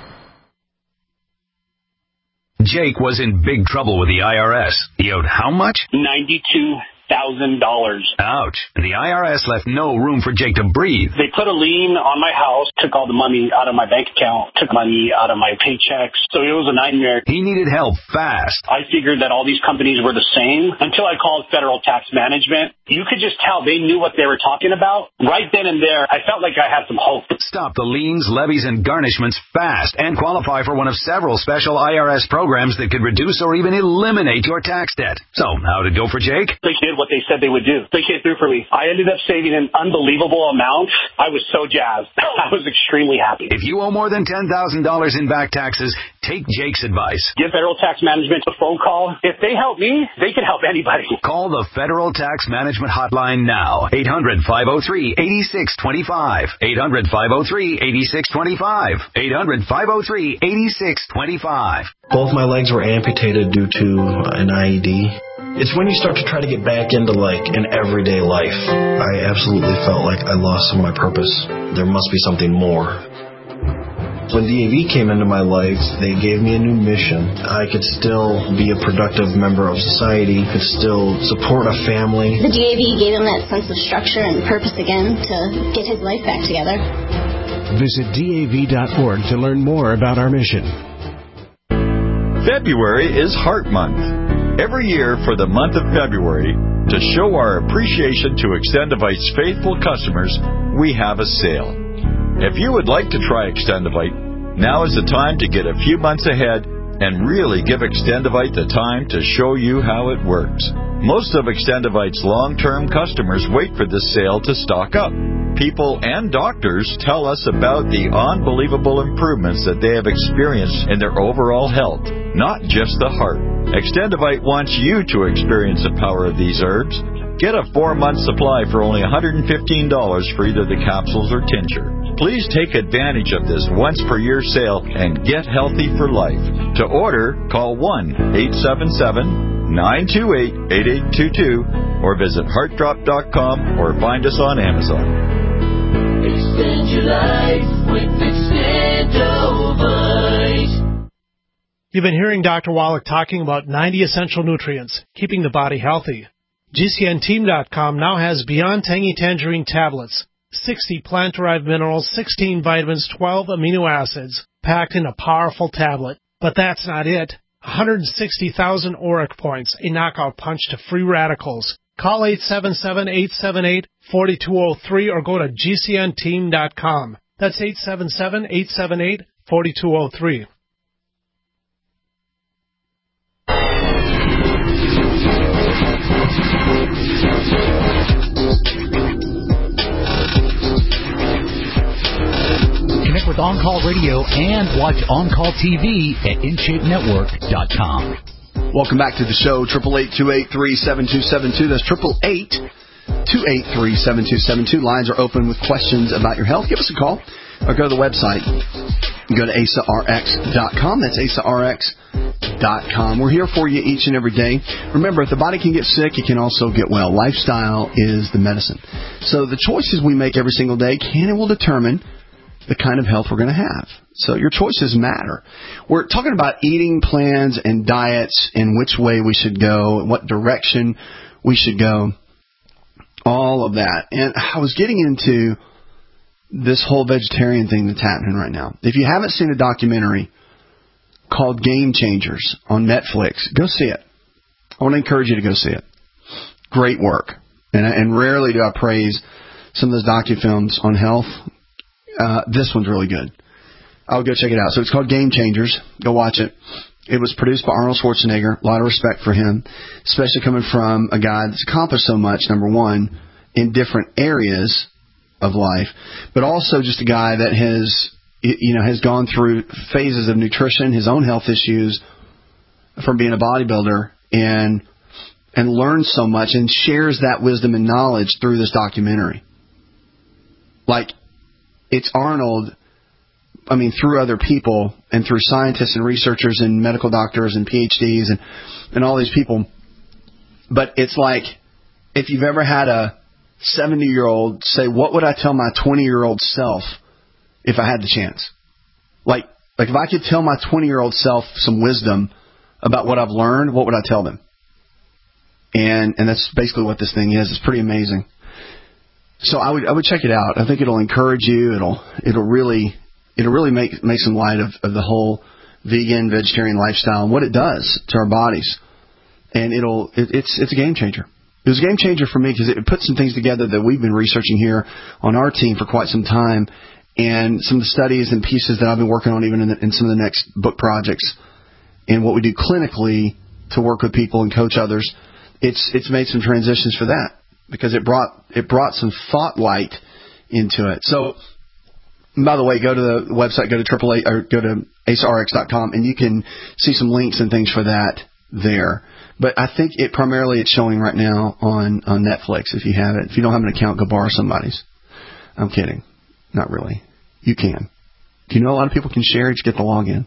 Jake was in big trouble with the I R S. He owed how much? ninety-two thousand dollars. Ouch. The I R S left no room for Jake to breathe. They put a lien on my house, took all the money out of my bank account, took money out of my paychecks. So it was a nightmare. He needed help fast. I figured that all these companies were the same until I called Federal Tax Management. You could just tell they knew what they were talking about. Right then and there, I felt like I had some hope. Stop the liens, levies, and garnishments fast and qualify for one of several special I R S programs that could reduce or even eliminate your tax debt. So, how'd it go for Jake? They did what they said they would do. They came through for me. I ended up saving an unbelievable amount. I was so jazzed. I was extremely happy. If you owe more than ten thousand dollars in back taxes, take Jake's advice. Give Federal Tax Management a phone call. If they help me, they can help anybody. Call the Federal Tax Management Hotline now. eight hundred, five oh three, eight six two five. eight hundred, five oh three, eight six two five. eight hundred, five oh three, eight six two five. Both my legs were amputated due to an I E D. It's when you start to try to get back into, like, an everyday life. I absolutely felt like I lost some of my purpose. There must be something more. When D A V came into my life, they gave me a new mission. I could still be a productive member of society, could still support a family. The D A V gave him that sense of structure and purpose again to get his life back together. Visit D A V dot org to learn more about our mission. February is Heart Month. Every year for the month of February, to show our appreciation to Extendivite's faithful customers, we have a sale. If you would like to try Extendivite, now is the time to get a few months ahead and really give Extendivite the time to show you how it works. Most of Extendivite's long-term customers wait for this sale to stock up. People and doctors tell us about the unbelievable improvements that they have experienced in their overall health, not just the heart. Extendivite wants you to experience the power of these herbs. Get a four-month supply for only one hundred fifteen dollars for either the capsules or tincture. Please take advantage of this once-per-year sale and get healthy for life. To order, call one eight seven seven, nine two eight, eight eight two two or visit heart drop dot com or find us on Amazon. Extend your life with Extendovite. You've been hearing Doctor Wallach talking about ninety essential nutrients, keeping the body healthy. G C N team dot com now has Beyond Tangy Tangerine tablets, sixty plant-derived minerals, sixteen vitamins, twelve amino acids, packed in a powerful tablet. But that's not it. one hundred sixty thousand auric points, a knockout punch to free radicals. Call eight seven seven, eight seven eight, four two zero three or go to G C N team dot com. That's eight seven seven, eight seven eight, four two zero three. Connect with On Call Radio and watch On Call T V at in shape network dot com. Welcome back to the show, eight eight eight, two eight three, seven two seven two. That's eight eight eight, two eight three, seven two seven two. Lines are open with questions about your health. Give us a call or go to the website. Go to A S A R X dot com. That's A S A R X dot com. We're here for you each and every day. Remember, if the body can get sick, it can also get well. Lifestyle is the medicine. So the choices we make every single day can and will determine the kind of health we're going to have. So your choices matter. We're talking about eating plans and diets and which way we should go and what direction we should go. All of that. And I was getting into this whole vegetarian thing that's happening right now. If you haven't seen a documentary called Game Changers on Netflix, go see it. I want to encourage you to go see it. Great work. And, and rarely do I praise some of those docu-films on health. Uh, this one's really good. I'll go check it out. So it's called Game Changers. Go watch it. It was produced by Arnold Schwarzenegger. A lot of respect for him, especially coming from a guy that's accomplished so much, number one, in different areas of life, but also just a guy that has, you know, has gone through phases of nutrition, his own health issues from being a bodybuilder, and and learned so much and shares that wisdom and knowledge through this documentary. Like, it's Arnold, I mean, through other people and through scientists and researchers and medical doctors and P H Ds and, and all these people. But it's like, if you've ever had a seventy-year-old say, what would I tell my twenty-year-old self if I had the chance? Like, like if I could tell my twenty-year-old self some wisdom about what I've learned, what would I tell them? And and that's basically what this thing is. It's pretty amazing. So I would I would check it out. I think it'll encourage you. It'll it'll really it'll really make make some light of, of the whole vegan vegetarian lifestyle and what it does to our bodies. And it'll it, it's it's a game changer. It was a game changer for me because it put some things together that we've been researching here on our team for quite some time, and some of the studies and pieces that I've been working on even in, the, in some of the next book projects, and what we do clinically to work with people and coach others. It's it's made some transitions for that because it brought it brought some thought light into it. So, by the way, go to the website, go to triple A or go to A S A R X dot com, and you can see some links and things for that there. But I think it primarily it's showing right now on, on Netflix if you have it. If you don't have an account, go borrow somebody's. I'm kidding. Not really. You can. Do you know a lot of people can share? Just get the login.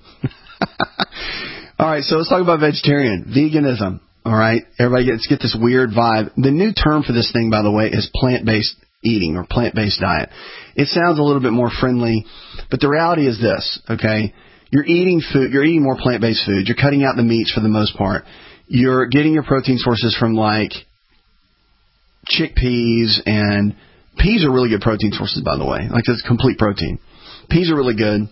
All right, so let's talk about vegetarian. Veganism. All right? Everybody gets get this weird vibe. The new term for this thing, by the way, is plant-based eating or plant-based diet. It sounds a little bit more friendly, but the reality is this, okay? You're eating food. You're eating more plant-based food. You're cutting out the meats for the most part. You're getting your protein sources from, like, chickpeas, and peas are really good protein sources, by the way. Like, it's complete protein. Peas are really good.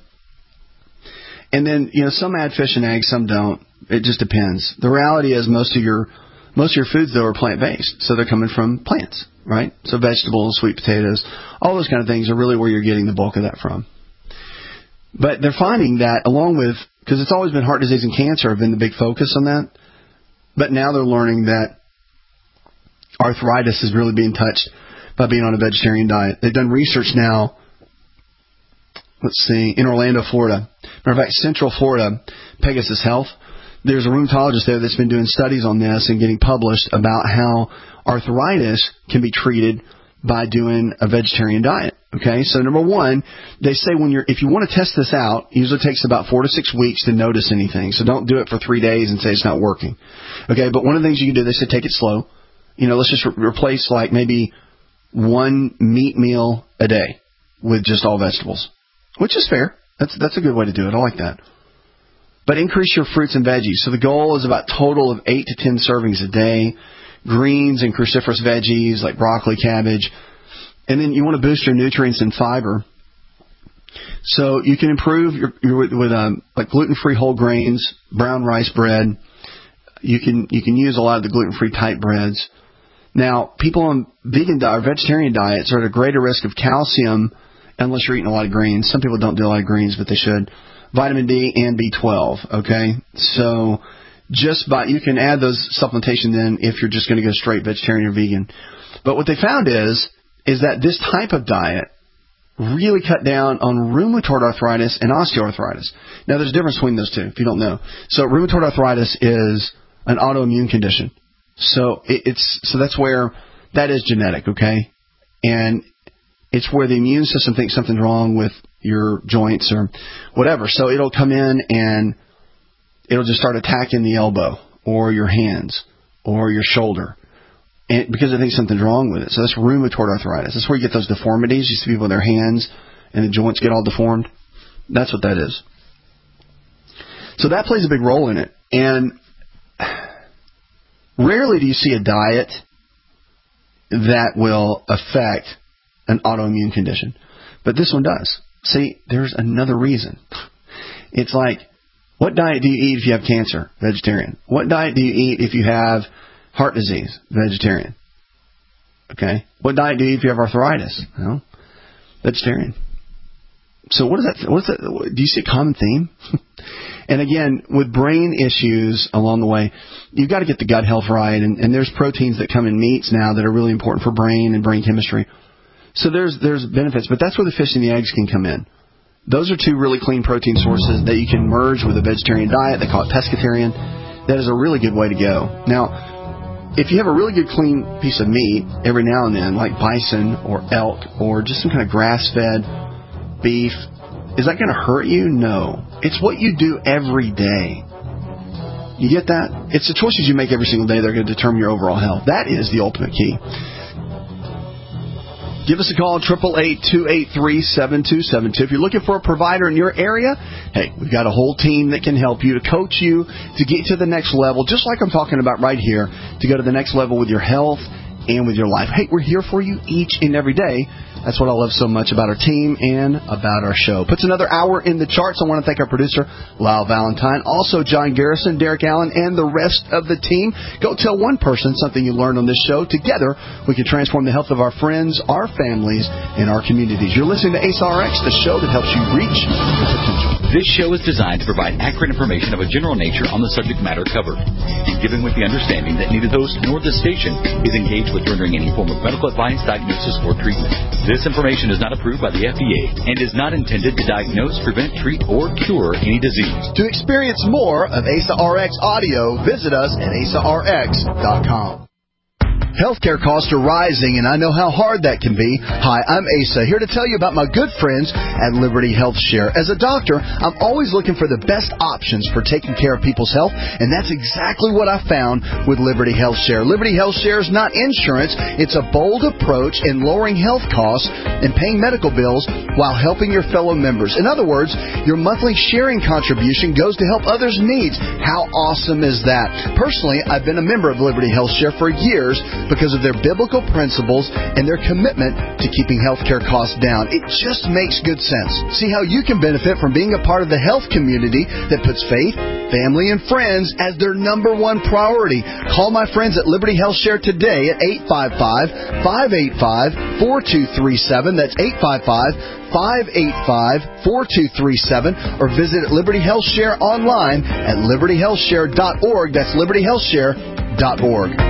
And then, you know, some add fish and eggs, some don't. It just depends. The reality is most of your most of your foods, though, are plant-based. So they're coming from plants, right? So vegetables, sweet potatoes, all those kind of things are really where you're getting the bulk of that from. But they're finding that along with, because it's always been heart disease and cancer have been the big focus on that. But now they're learning that arthritis is really being touched by being on a vegetarian diet. They've done research now, let's see, in Orlando, Florida. Matter of fact, Central Florida, Pegasus Health, there's a rheumatologist there that's been doing studies on this and getting published about how arthritis can be treated by doing a vegetarian diet. Okay, so number one, they say when you're, if you want to test this out, it usually takes about four to six weeks to notice anything. So don't do it for three days and say it's not working. Okay, but one of the things you can do, they say take it slow. You know, let's just re- replace like maybe one meat meal a day with just all vegetables, which is fair. That's that's a good way to do it. I like that. But increase your fruits and veggies. So the goal is about total of eight to ten servings a day. Greens and cruciferous veggies like broccoli, cabbage. And then you want to boost your nutrients and fiber. So you can improve your, your with, with um, like gluten-free whole grains, brown rice bread. You can you can use a lot of the gluten-free type breads. Now, people on vegan di- or vegetarian diets are at a greater risk of calcium unless you're eating a lot of greens. Some people don't do a lot of greens, but they should. Vitamin D and B twelve, okay? So just by, you can add those supplementation then if you're just going to go straight vegetarian or vegan. But what they found is, is that this type of diet really cut down on rheumatoid arthritis and osteoarthritis. Now, there's a difference between those two, if you don't know. So rheumatoid arthritis is an autoimmune condition. So it, it's so that's where that is genetic, okay? And it's where the immune system thinks something's wrong with your joints or whatever. So it'll come in and it'll just start attacking the elbow or your hands or your shoulder. And because I think something's wrong with it. So that's rheumatoid arthritis. That's where you get those deformities. You see people with their hands and the joints get all deformed. That's what that is. So that plays a big role in it. And rarely do you see a diet that will affect an autoimmune condition. But this one does. See, there's another reason. It's like, what diet do you eat if you have cancer? Vegetarian. What diet do you eat if you have heart disease? Vegetarian. Okay. What diet do you eat if you have arthritis? Well, vegetarian. So what is that? What's that? Do you see a common theme? And again, with brain issues along the way, you've got to get the gut health right. And, and there's proteins that come in meats now that are really important for brain and brain chemistry. So there's there's benefits, but that's where the fish and the eggs can come in. Those are two really clean protein sources that you can merge with a vegetarian diet. They call it pescatarian. That is a really good way to go. Now, if you have a really good clean piece of meat every now and then, like bison or elk or just some kind of grass-fed beef, is that going to hurt you? No. It's what you do every day. You get that? It's the choices you make every single day that are going to determine your overall health. That is the ultimate key. Give us a call, eight eight eight, two eight three, seven two seven two. If you're looking for a provider in your area, hey, we've got a whole team that can help you, to coach you, to get to the next level, just like I'm talking about right here, to go to the next level with your health and with your life. Hey, we're here for you each and every day. That's what I love so much about our team and about our show. Puts another hour in the charts. I want to thank our producer, Lyle Valentine, also John Garrison, Derek Allen, and the rest of the team. Go tell one person something you learned on this show. Together, we can transform the health of our friends, our families, and our communities. You're listening to A C E R X, the show that helps you reach your potential. This show is designed to provide accurate information of a general nature on the subject matter covered, and given with the understanding that neither the host nor the station is engaged with rendering any form of medical advice, diagnosis, or treatment. This information is not approved by the F D A and is not intended to diagnose, prevent, treat, or cure any disease. To experience more of A C E R X audio, visit us at A C E R X dot com. Healthcare costs are rising, and I know how hard that can be. Hi, I'm Asa, here to tell you about my good friends at Liberty Health Share. As a doctor, I'm always looking for the best options for taking care of people's health, and that's exactly what I found with Liberty Health Share. Liberty Health Share is not insurance. It's a bold approach in lowering health costs and paying medical bills while helping your fellow members. In other words, your monthly sharing contribution goes to help others' needs. How awesome is that? Personally, I've been a member of Liberty Health Share for years because of their biblical principles and their commitment to keeping healthcare costs down. It just makes good sense. See how you can benefit from being a part of the health community that puts faith, family, and friends as their number one priority. Call my friends at Liberty Health Share today at eight five five, five eight five, four two three seven. That's eight five five, five eight five, four two three seven. Or visit Liberty Health Share online at liberty health share dot org. That's liberty health share dot org.